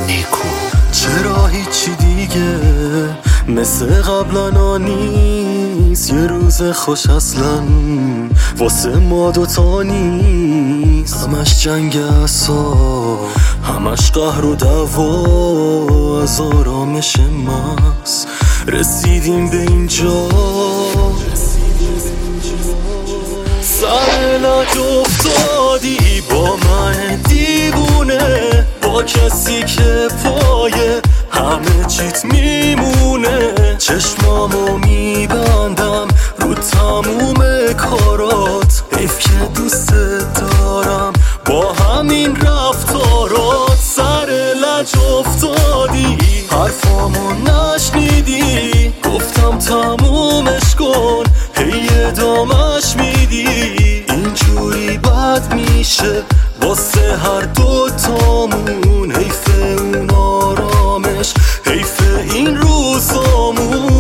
نیکو. چرا هیچی دیگه مثل قبلا نیست؟ یه روز خوش اصلا واسه ما دوتا نیست. همش جنگ اعصاب، همش قهر و دعوا، از آرامش ماست رسیدیم به اینجا. سر لج افتادی با من دیوونه، با کسی که پای همه چیت میمونه. چشمامو میبندم رو تموم کارات، حیف که دوست دارم با همین رفتارات. سر لج افتادی حرفامو نشنیدی، گفتم تمومش کن هی ادامش میدی. اینجوری بد میشه واسه هر دوتامون، حیف اون آرامش، حیف این روزامون.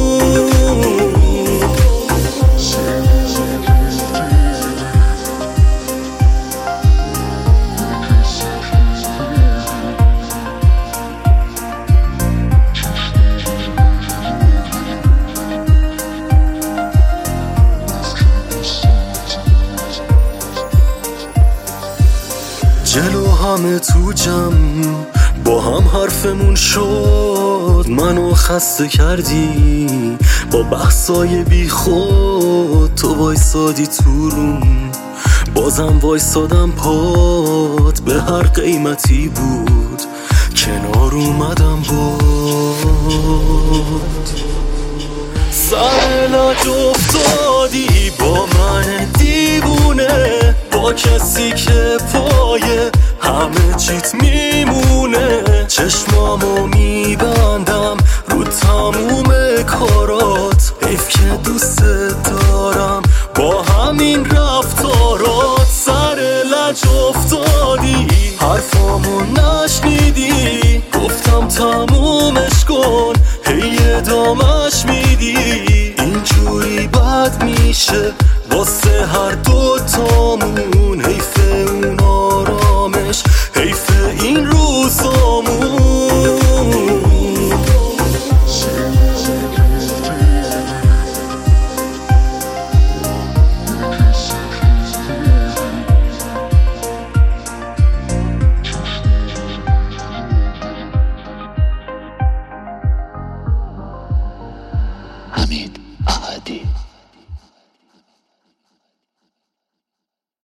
جلو همه تو جمع با هم حرفمون شد، منو خسته کردی با بحثای بی خود. تو وایسادی تو روم، بازم وایسادم پات، به هر قیمتی بود کنار اومدم بود. سر لج افتادی با من دیوونه، با کسی که پای همه چیت میمونه. چشمامو میبندم رو تموم کارات، حیف که دوست دارم با همین رفتارات. سر لج افتادی حرفامو نشنیدی، گفتم تمومش کن هی ادامش میدی. اینجوری بد میشه واسه هر